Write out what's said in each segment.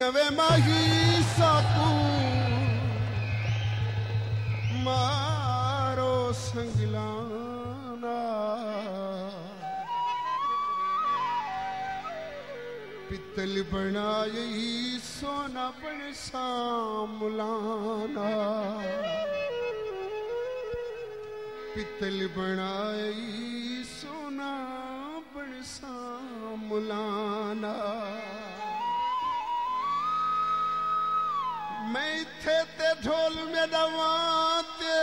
वे माही साकू मारो संगलाना पित्तल बनाई सोना बन सामुलाना पित्तल बनाई सोना बन सामुलाना मैं इत्थे ते ढोल में दवाते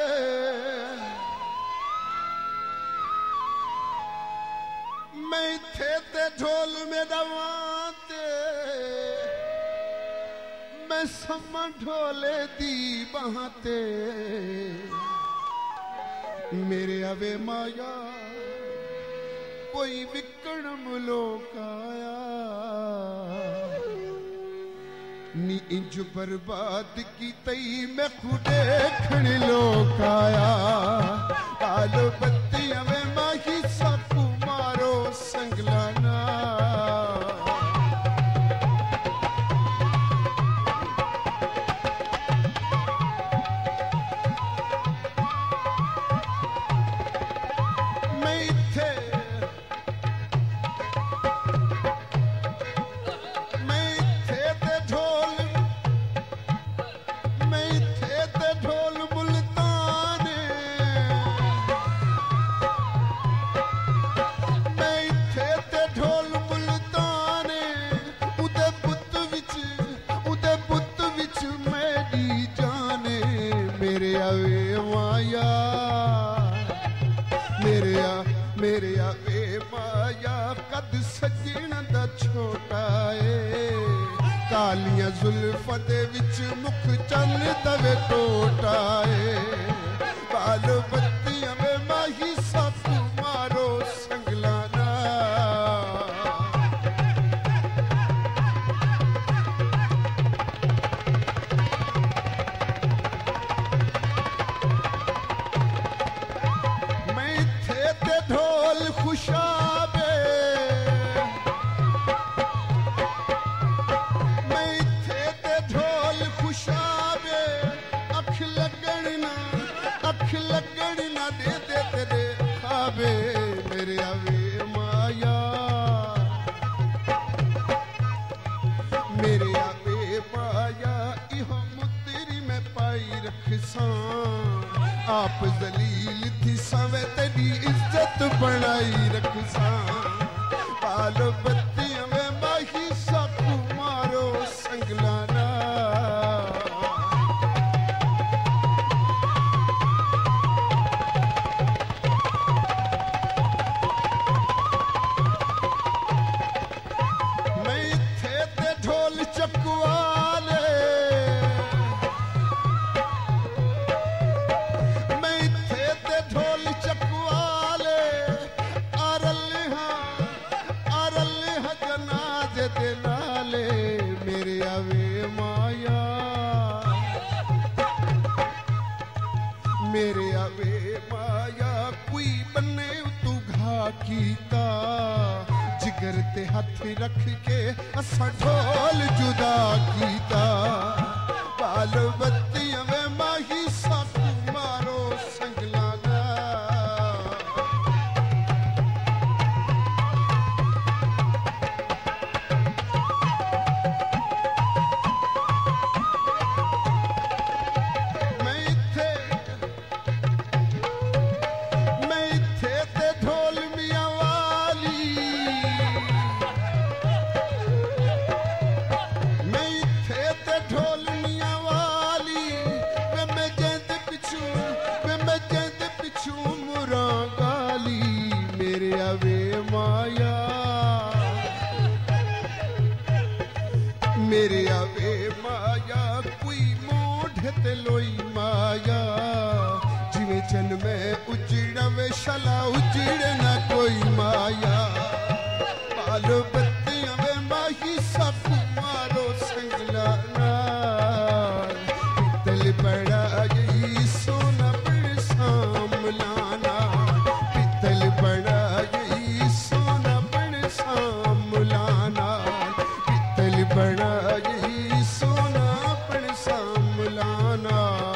मैं इत्थे ते ढोल में दवाते मैं समा ढोले दी बहाते मेरे अवे माया कोई विकण मुलोकाया नी इंज बर्बाद की तई मैं खुदे खण लोकाया आलो बत्तियां वे माही साकू मारो संगलाना मेरे आवे माया कद सजण दा छोटा ए कालियां जुल्फां दे विच मुख चन दवे टोटा ए बाल बत्तियां वे माही साकू मारो संगलाना खुशाबे मैं इत्थे ते ढोल खुशाबे अख लगण ना दे दे तेरे खाबे मेरे आवे माया मेरे आवे माया इहो मुतरी में पाई रखसा आप जलील थी सवे तेरी इज्जत बनाई रखसा पालो बत्तियां वे माही साकू मारो संगलाना मैं इत्थे ते ढोल चकवाले मेरे आवे माया मेरे आवे माया कोई बने तू घा कीता जिगर ते हथ रख के असा ढोल जुदा कीता बाल बत्तियां वे माही साकू मारो संगलाना मेरे आवे माया कोई मोढ़ ते लोई माया जिवें चन में उजड़ा वे शला उजड़े ना कोई माया पालो बत्तियां वे माही साकू मारो संगलाना पित्तल बनाई सोना बन सामुलाना पित्तल बनाई सोना बन सामुलाना बड़ा फलाना